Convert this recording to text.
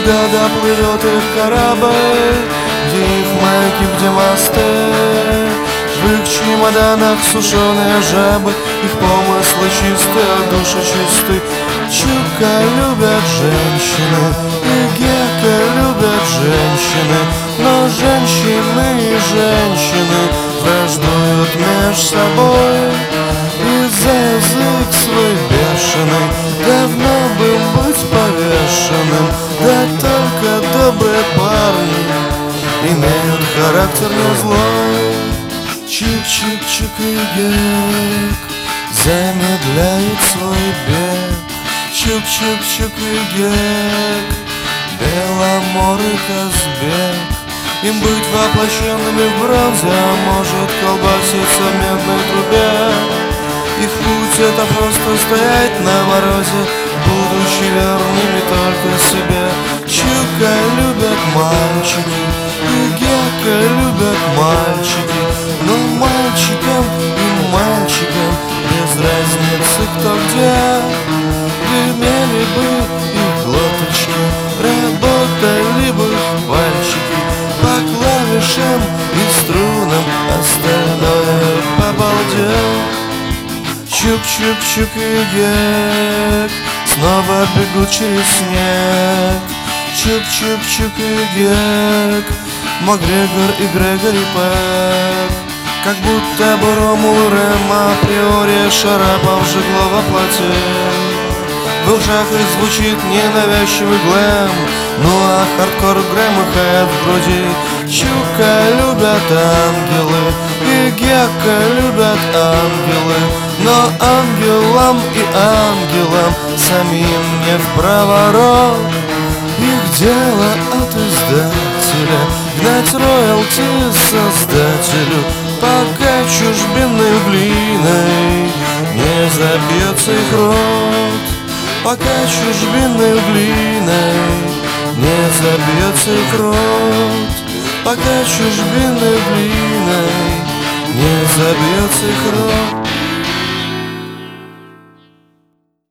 Когда доплывет их корабль, где их маяки, где мосты, в их чемоданах сушеные жабы, их помыслы чисты, а души чисты. Чука любят женщины, и Гека любят женщины, но женщины и женщины враждуют меж собой. И за язык свой бешеный давно бы быть повешенным, да только добрые парни имеют характер не злой. Чик-чик-чик и Гек замедляет свой бег. Чук-чук-чук и Гек, Беломор и Казбек. Им быть воплощенными в бронзе, а может колбаситься в медной трубе. Их путь — это просто стоять на морозе, будучи верными только себе. Чука любят мальчики, и Гека любят мальчики, но мальчикам и мальчикам без разницы кто где. Гремели бы их глоточки, работали бы пальчики по клавишам и струнам, остальное по балде. Чук-чук-чук и Гек снова бегут через снег. Чук-чук-чук и Гек, Макгрегор и Грегори Пек. Как будто бы Ромул и Рэм априори шарапов жигло во плоти. В ушах их звучит ненавязчивый глэм, ну а хардкор Грэм и хэт в груди. Чука любят ангелы, и Гека любят ангелы, но ангелам и ангелам самим не впроворот. Их дело от издателя гнать роялти создателю, пока чужбинной глиной не забьется их рот. Пока чужбинной глиной не забьется их рот. Пока чужбинной глиной не забьется их рот.